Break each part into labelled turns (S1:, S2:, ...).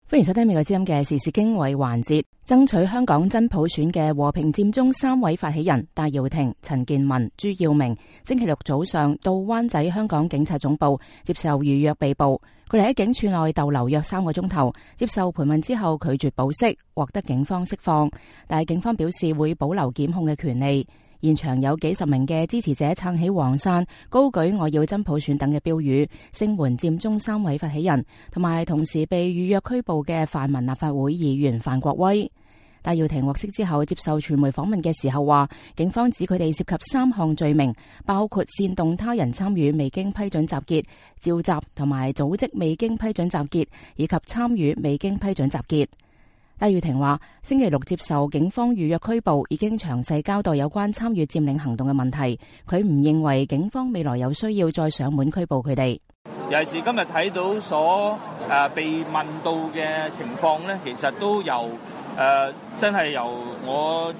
S1: 歡迎收聽美國之音嘅時事經緯環節。爭取香港真普選嘅和平佔中3位發起人戴耀廷、陳健民、朱耀明，星期六早上到灣仔香港警察總部接受預約被捕。佢哋喺警署內逗留約3個鐘頭，接受盤問之後拒絕保釋，獲得警方釋放。但係警方表示會保留檢控嘅權利。現場有幾十名嘅支持者撐起黃傘，高舉我要真普選等嘅標語，聲援佔中3位發起人，同埋同時被預約拘捕嘅泛民立法會議員范國威。戴耀廷獲釋之後接受傳媒訪問嘅時候話，警方指佢哋涉及3項罪名，包括煽動他人參與未經批准集結、召集同埋組織未經批准集結，以及參與未經批准集結。戴耀廷話，星期六接受警方預約拘捕，已經詳細交代有關參與佔領行動嘅問題。佢唔認為警方未來有需要再上門拘捕佢哋。
S2: 尤其是今日睇到所被問到嘅情況咧，其實都由真係由我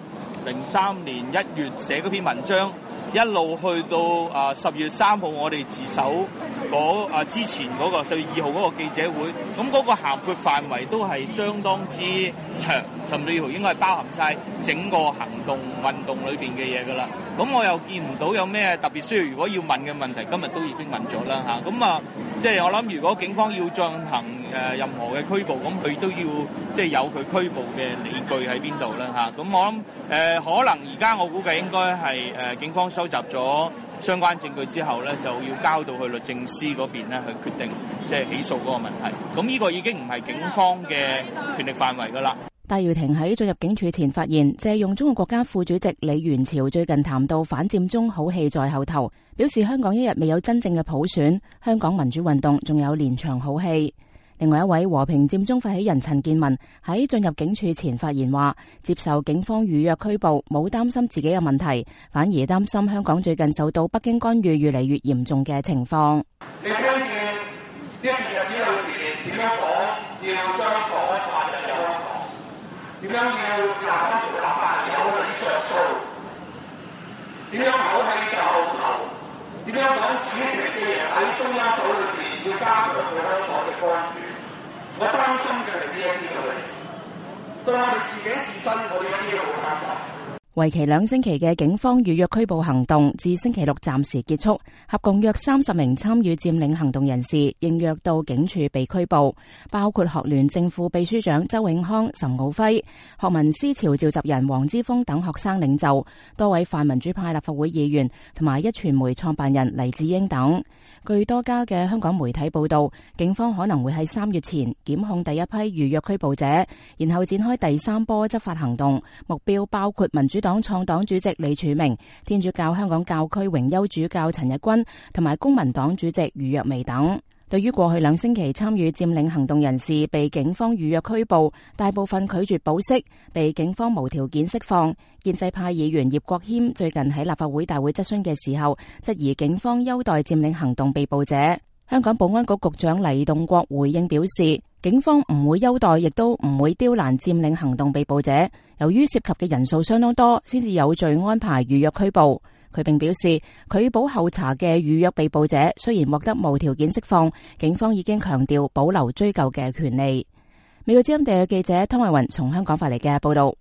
S2: 03年1月寫嗰篇文章，一路去到10月3號我哋自首之前嗰個10月2號嗰個記者會，咁嗰個涵括範圍都係相當之長，甚至乎應該係包含晒整個行動運動裏邊嘅嘢㗎啦。咁我又見唔到有咩特別需要，如果要問嘅問題，今日都已經問咗啦嚇。咁即係我諗，如果警方要進行任何嘅拘捕，咁佢都要即係有佢拘捕嘅理據喺邊度啦嚇。咁我諗可能而家我估計應該係警方收集咗相關證據之後咧，就要交到去律政司嗰邊咧去決定即係起訴嗰個問題。咁呢個已經唔係警方嘅權力範圍㗎啦。
S1: 戴耀廷喺進入警署前發言，借用中國國家副主席李源潮最近談到反佔中好戲在後頭，表示香港一日未有真正嘅普選，香港民主運動仲有連場好戲。另外一位和平佔中發起人陳健民喺進入警署前發言話，接受警方預約拘捕，冇擔心自己嘅問題，反而擔心香港最近受到北京干預越嚟越嚴重嘅情況。
S3: 你聽見呢一段日子裏邊點樣講要將國安法入香港，點樣要23條立法有你着數，點樣口氣就頭，點樣講主權嘅人喺中央手裏邊要加強對香港嘅干預。我擔心嘅係呢一啲嘅，對我哋自己自身，我哋一啲都好擔心。
S1: 為期2星期嘅警方預約拘捕行動至星期六暫時結束，合共約30名參與佔領行動人士應約到警署被拘捕，包括學聯正副秘書長周永康、岑敖暉、學民思潮召集人黃之鋒等學生領袖，多位泛民主派立法會議員同埋壹傳媒創辦人黎智英等。據多家嘅香港媒體報道，警方可能會喺3月前檢控第一批預約拘捕者，然後展開第3波執法行動，目標包括民主黨創黨主席李柱銘、天主教香港教區榮休主教陳日君同埋公民黨主席余若薇等。對於過去2星期參與佔領行動人士被警方預約拘捕，大部分拒絕保釋，被警方無條件釋放。建制派議員葉國謙最近喺立法會大會質詢嘅時候，質疑警方優待佔領行動被捕者。香港保安局局長黎棟國回應表示，警方唔會優待，亦都唔會刁難佔領行動被捕者。由於涉及嘅人數相當多，先至有序安排預約拘捕。佢並表示，拒保候查嘅預約被捕者雖然獲得無條件釋放，警方已經強調保留追究嘅權利。美國之音地嘅記者湯慧雲從香港發嚟嘅報道。